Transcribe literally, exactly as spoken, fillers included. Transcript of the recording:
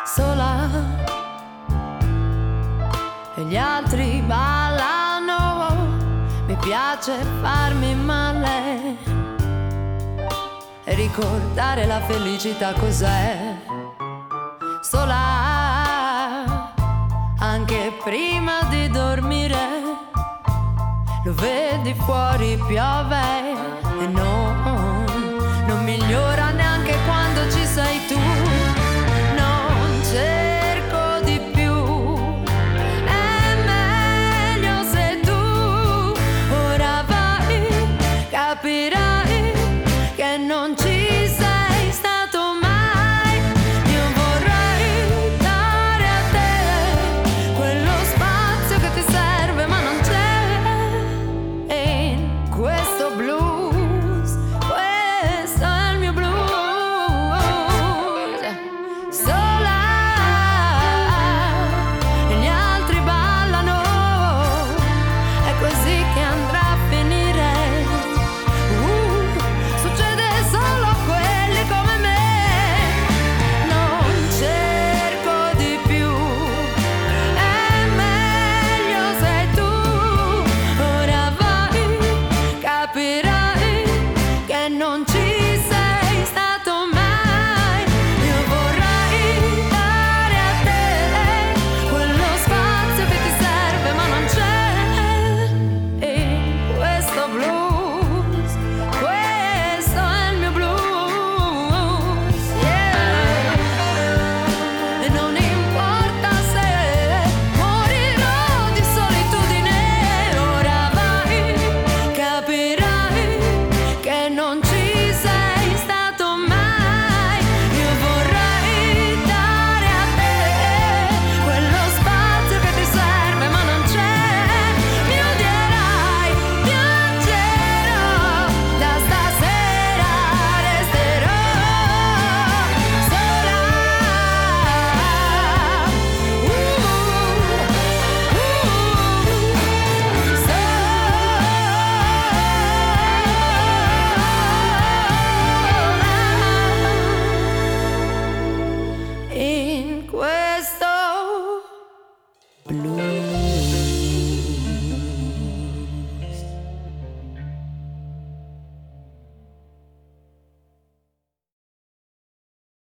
sola e gli altri ballano. Mi piace farmi male e ricordare la felicità cos'è. Sola anche prima di dormire, lo vedi fuori piove e non, non migliora neanche quando ci sei tu. Non cerco di più, è meglio se tu ora vai, capirai.